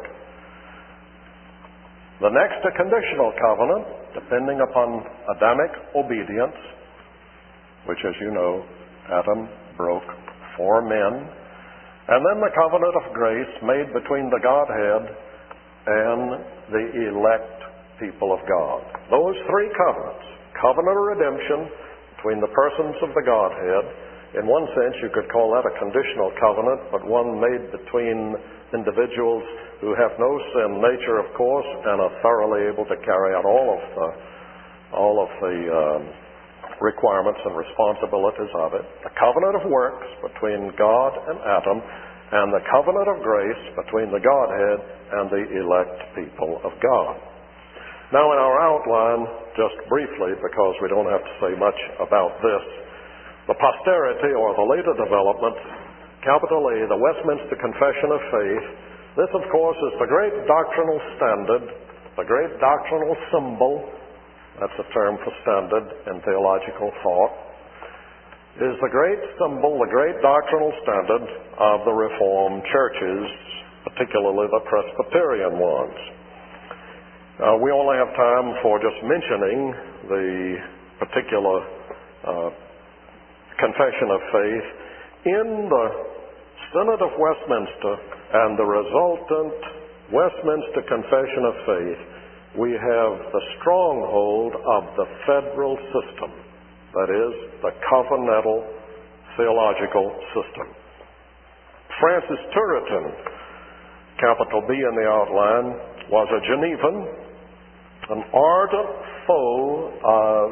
The next, a conditional covenant, depending upon Adamic obedience, which, as you know, Adam broke for men. And then the covenant of grace made between the Godhead and the elect people of God. Those three covenants, covenant of redemption between the persons of the Godhead. In one sense, you could call that a conditional covenant, but one made between individuals who have no sin nature, of course, and are thoroughly able to carry out all of the, all of the um, requirements and responsibilities of it. The covenant of works between God and Adam, and the covenant of grace between the Godhead and the elect people of God. Now, in our outline, just briefly, because we don't have to say much about this, the posterity or the later developments, capital A, the Westminster Confession of Faith, this, of course, is the great doctrinal standard, the great doctrinal symbol, that's a term for standard in theological thought, is the great symbol, the great doctrinal standard of the Reformed churches, particularly the Presbyterian ones. Uh, we only have time for just mentioning the particular uh, Confession of Faith. In the Synod of Westminster and the resultant Westminster Confession of Faith, we have the stronghold of the federal system, that is, the covenantal theological system. Francis Turretin, capital B in the outline, was a Genevan, an ardent foe of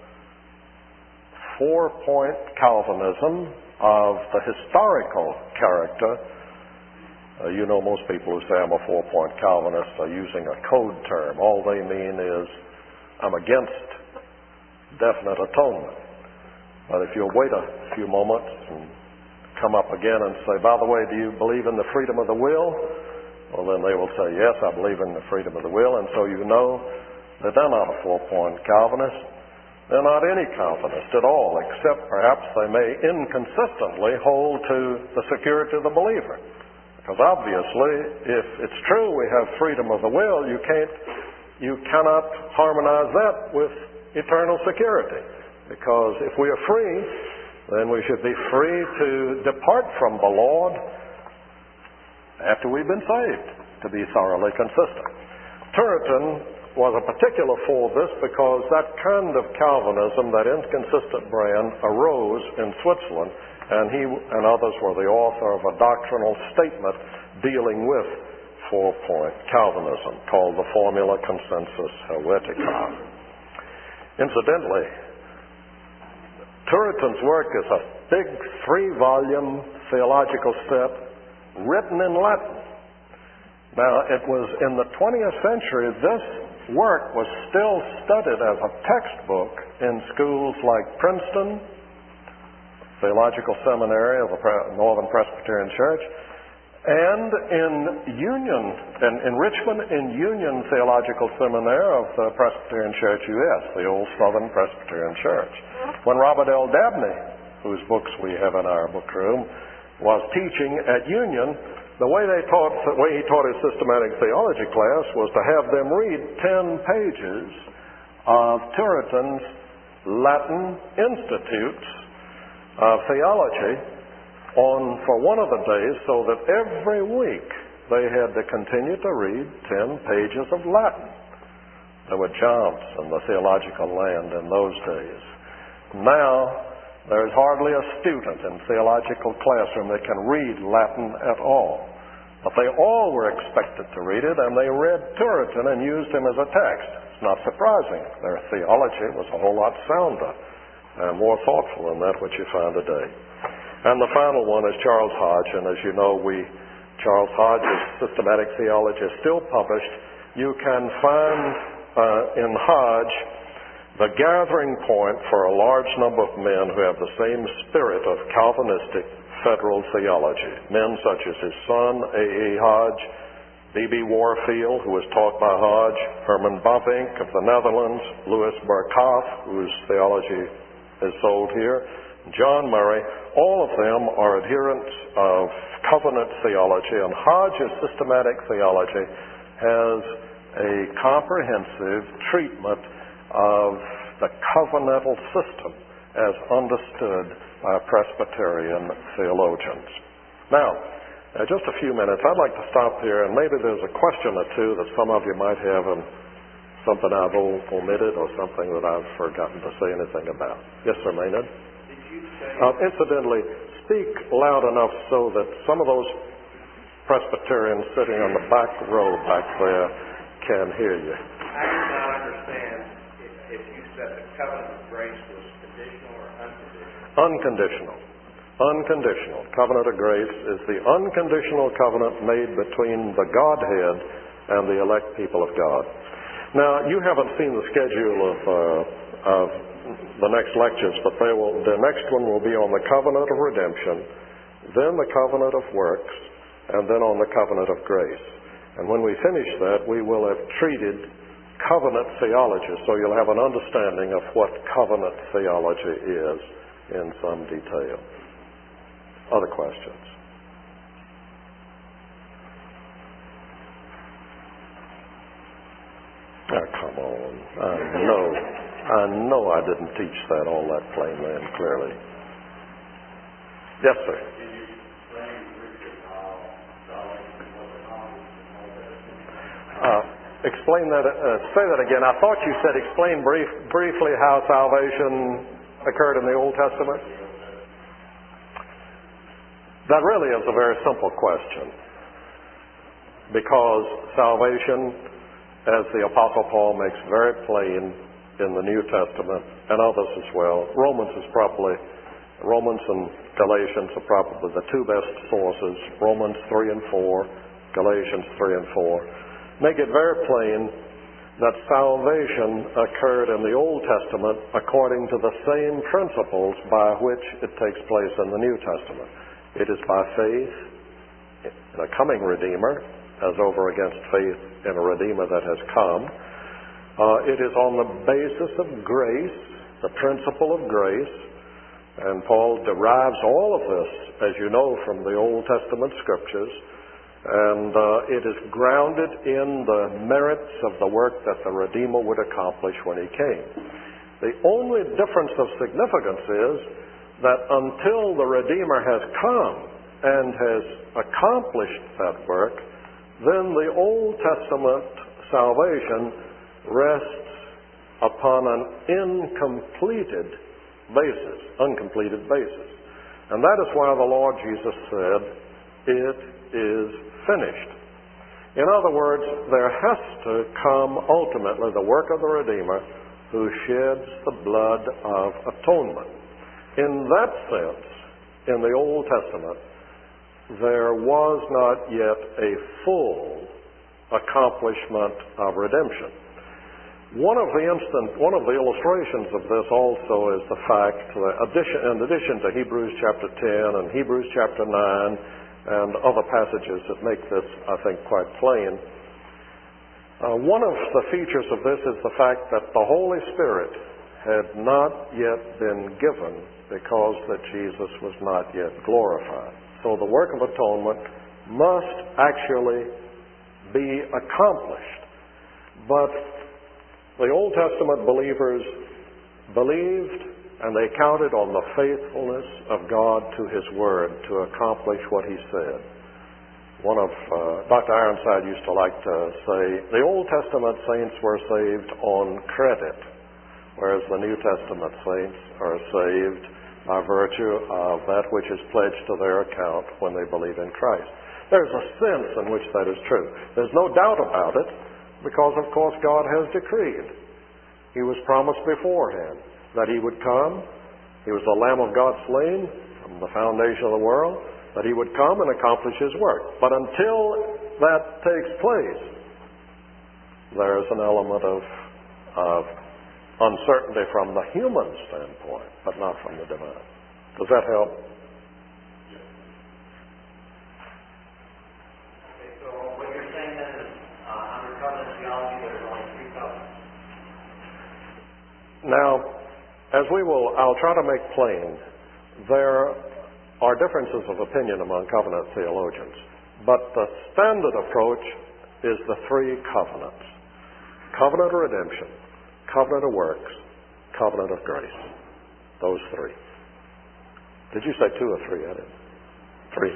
four-point Calvinism, of the historical character. Uh, you know, most people who say I'm a four-point Calvinist are using a code term. All they mean is I'm against definite atonement. But if you'll wait a few moments and come up again and say, by the way, do you believe in the freedom of the will? Well, then they will say, yes, I believe in the freedom of the will. And so you know that they're not a four-point Calvinist. They're not any Calvinist at all, except perhaps they may inconsistently hold to the security of the believer. Because obviously, if it's true we have freedom of the will, you can't, you cannot harmonize that with eternal security. Because if we are free, then we should be free to depart from the Lord after we've been saved, to be thoroughly consistent. Turretin was a particular for this because that kind of Calvinism, that inconsistent brand, arose in Switzerland, and he and others were the author of a doctrinal statement dealing with four-point Calvinism called the Formula Consensus Helvetica. Incidentally, Turretin's work is a big three-volume theological set written in Latin. Now, it was in the twentieth century, this work was still studied as a textbook in schools like Princeton, Theological Seminary of the Northern Presbyterian Church, and in Union, and in Richmond, in Union Theological Seminary of the Presbyterian Church U S, the old Southern Presbyterian Church. When Robert L. Dabney, whose books we have in our book room, was teaching at Union, the way they taught, the way he taught his systematic theology class was to have them read ten pages of Turretin's Latin Institutes of Theology on for one of the days, so that every week they had to continue to read ten pages of Latin. There were jumps in the theological land in those days. Now, there's hardly a student in theological classroom that can read Latin at all. But they all were expected to read it, and they read Turretin and used him as a text. It's not surprising. Their theology was a whole lot sounder and more thoughtful than that which you find today. And the final one is Charles Hodge, and as you know, we Charles Hodge's systematic theology is still published. You can find uh, in Hodge the gathering point for a large number of men who have the same spirit of Calvinistic federal theology. Men such as his son, A A Hodge, B B Warfield, who was taught by Hodge, Herman Bavinck of the Netherlands, Louis Berkhoff, whose theology is sold here, John Murray, all of them are adherents of covenant theology, and Hodge's systematic theology has a comprehensive treatment of the covenantal system as understood by Presbyterian theologians. Now, in just a few minutes, I'd like to stop here, and maybe there's a question or two that some of you might have, and something I've omitted or something that I've forgotten to say anything about. Yes, sir, Maynard? Did you say... Uh, incidentally, speak loud enough so that some of those Presbyterians sitting on the back row back there can hear you. I do not understand if, if you said the covenant of grace was conditional or unconditional. Unconditional. Unconditional. Covenant of grace is the unconditional covenant made between the Godhead and the elect people of God. Now, you haven't seen the schedule of, uh, of the next lectures, but they will, the next one will be on the covenant of redemption, then the covenant of works, and then on the covenant of grace. And when we finish that, we will have treated covenant theology, so you'll have an understanding of what covenant theology is in some detail. Other questions? Oh, come on. I know. I know I didn't teach that all that plainly and clearly. Yes, sir. Uh, explain that. Uh, say that again. I thought you said explain brief, briefly how salvation occurred in the Old Testament. That really is a very simple question, because salvation, as the Apostle Paul makes very plain in the New Testament and others as well, Romans is probably, Romans and Galatians are probably the two best sources, Romans three and four, Galatians three and four, make it very plain that salvation occurred in the Old Testament according to the same principles by which it takes place in the New Testament. It is by faith in a coming Redeemer, as over against faith in a Redeemer that has come. Uh, it is on the basis of grace, the principle of grace, and Paul derives all of this, as you know, from the Old Testament Scriptures, and uh, it is grounded in the merits of the work that the Redeemer would accomplish when he came. The only difference of significance is that until the Redeemer has come and has accomplished that work, then the Old Testament salvation rests upon an incompleted basis, uncompleted basis. And that is why the Lord Jesus said, "It is finished." In other words, there has to come ultimately the work of the Redeemer who sheds the blood of atonement. In that sense, in the Old Testament, there was not yet a full accomplishment of redemption. One of the instant, one of the illustrations of this also is the fact that addition, in addition to Hebrews chapter ten and Hebrews chapter nine and other passages that make this, I think, quite plain, uh, one of the features of this is the fact that the Holy Spirit had not yet been given because that Jesus was not yet glorified. So the work of atonement must actually be accomplished. But the Old Testament believers believed and they counted on the faithfulness of God to His Word to accomplish what He said. One of uh, Doctor Ironside used to like to say, the Old Testament saints were saved on credit, whereas the New Testament saints are saved by virtue of that which is pledged to their account when they believe in Christ. There's a sense in which that is true. There's no doubt about it, because of course God has decreed. He was promised beforehand that He would come. He was the Lamb of God slain from the foundation of the world, that He would come and accomplish His work. But until that takes place, there is an element of, of uncertainty from the human standpoint, but not from the divine. Does that help? Now, as we will, I'll try to make plain, there are differences of opinion among covenant theologians, but the standard approach is the three covenants: covenant of redemption, covenant of works, covenant of grace. Those three. Did you say two or three? I didn't. Three.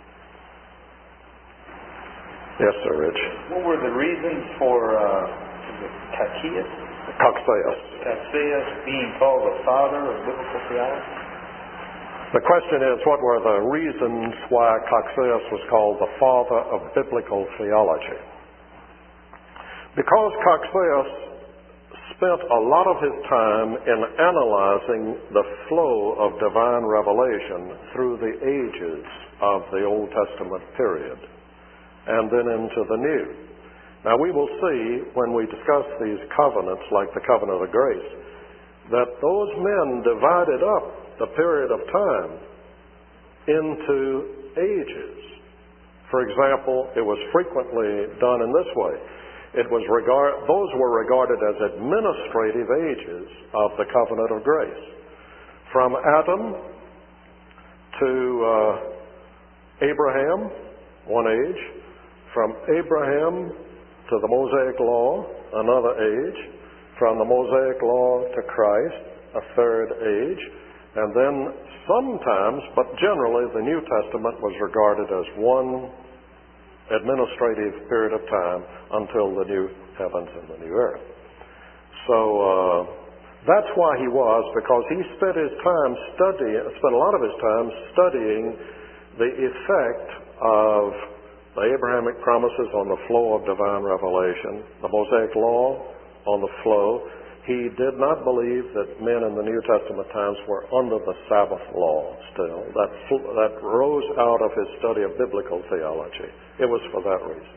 Yes, sir, Rich. What were the reasons for uh, Cacheus? Coxeus. Cacheus being called the father of biblical theology? The question is, what were the reasons why Coxeus was called the father of biblical theology? Because Coxeus spent a lot of his time in analyzing the flow of divine revelation through the ages of the Old Testament period and then into the New. Now, we will see when we discuss these covenants, like the covenant of grace, that those men divided up the period of time into ages. For example, it was frequently done in this way. It was regard, those were regarded as administrative ages of the covenant of grace. From Adam to uh, Abraham, one age. From Abraham to the Mosaic Law, another age. From the Mosaic Law to Christ, a third age. And then sometimes, but generally, the New Testament was regarded as one administrative period of time until the new heavens and the new earth. So uh, that's why he was, because he spent his time studying, spent a lot of his time studying the effect of the Abrahamic promises on the flow of divine revelation, the Mosaic Law on the flow. He did not believe that men in the New Testament times were under the Sabbath law still. That, that rose out of his study of biblical theology. It was for that reason.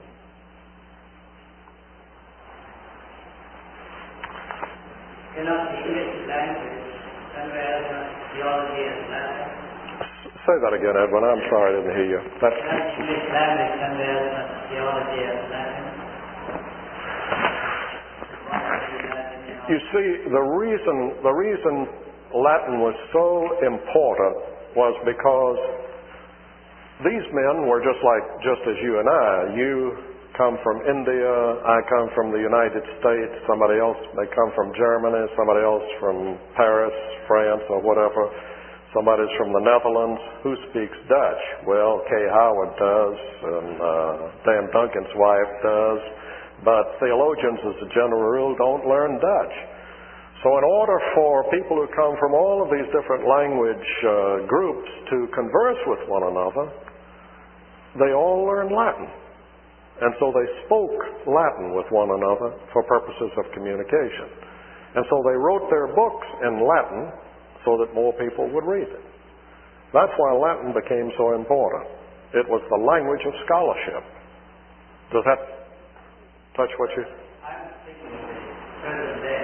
In the English language, somewhere theology is Latin. Say that again, Edwin. I'm sorry I didn't hear you. That's... In the English language, somewhere theology is Latin. You see, the reason the reason Latin was so important was because these men were just like just as you and I. You come from India, I come from the United States, somebody else may come from Germany, somebody else from Paris, France, or whatever. Somebody's from the Netherlands. Who speaks Dutch? Well, Kay Howard does, and uh, Dan Duncan's wife does. But theologians, as a general rule, don't learn Dutch. So in order for people who come from all of these different language uh, groups to converse with one another, they all learned Latin. And so they spoke Latin with one another for purposes of communication. And so they wrote their books in Latin so that more people would read it. That's why Latin became so important. It was the language of scholarship. Does that touch what you... I'm thinking of the present day.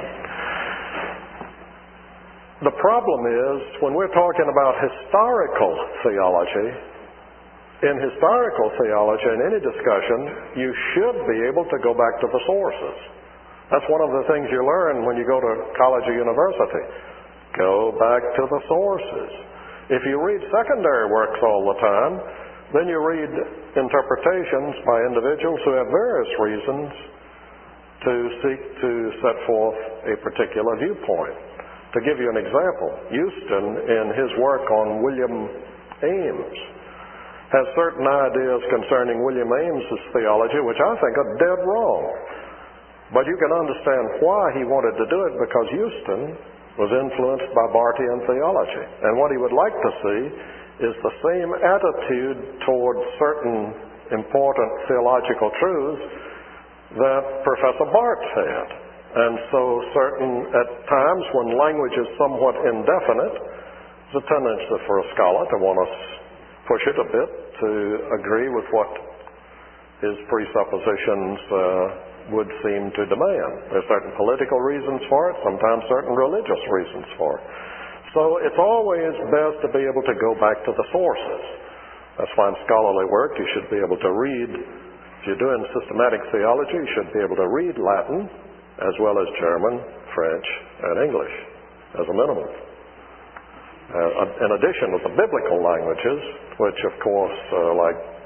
The problem is, when we're talking about historical theology, in historical theology, in any discussion, you should be able to go back to the sources. That's one of the things you learn when you go to college or university. Go back to the sources. If you read secondary works all the time, then you read interpretations by individuals who have various reasons to seek to set forth a particular viewpoint. To give you an example, Houston, in his work on William Ames, has certain ideas concerning William Ames's theology, which I think are dead wrong. But you can understand why he wanted to do it, because Houston was influenced by Barthian theology. And what he would like to see is the same attitude toward certain important theological truths that Professor Barth had. And so certain, at times when language is somewhat indefinite, there's a tendency for a scholar to want to push it a bit to agree with what his presuppositions uh, would seem to demand. There's certain political reasons for it, sometimes certain religious reasons for it. So it's always best to be able to go back to the sources. That's why in scholarly work you should be able to read. If you're doing systematic theology, you should be able to read Latin as well as German, French, and English as a minimum. Uh, in addition to the biblical languages, which of course, uh, like